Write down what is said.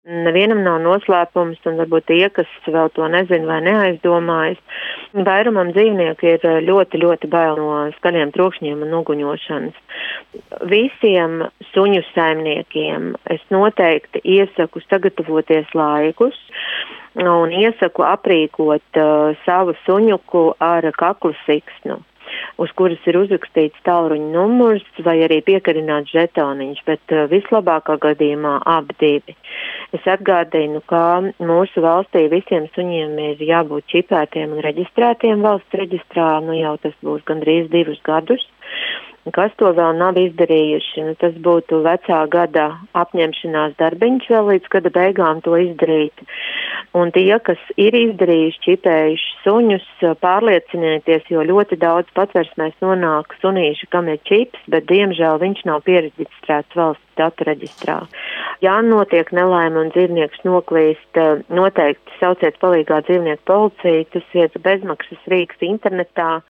Nevienam nav noslēpums, un varbūt tie, kas vēl to nezina vai neaizdomājas, vairumam dzīvnieku ir ļoti, ļoti bail no skaļiem trokšņiem un uguņošanas. Visiem suņu saimniekiem es noteikti iesaku sagatavoties laikus un iesaku aprīkot savu suņuku ar kaklu siksnu, uz kuras ir uzrakstīts tālruņa numurs vai arī piekarināts žetoniņš, bet vislabākā gadījumā abi divi. Es atgādinu, ka mūsu valstī visiem suņiem ir jābūt čipētiem un reģistrētiem valsts reģistrā, jau tas būs gandrīz 2 gadus. Kas to vēl nav izdarījuši? Tas būtu vecā gada apņemšanās darbiņš vēl līdz gada beigām to izdarīt. Un tie, kas ir izdarījuši, čipējuši suņus, pārliecinieties, jo ļoti daudz patversmēs nonāk sunīši, kam ir čips, bet diemžēl viņš nav pieregistrēts valsts datu reģistrā. Ja notiek nelaime un dzīvnieks noklīst, noteikti sauciet palīgā dzīvnieku policiju, tas ir bezmaksas rīks internetā.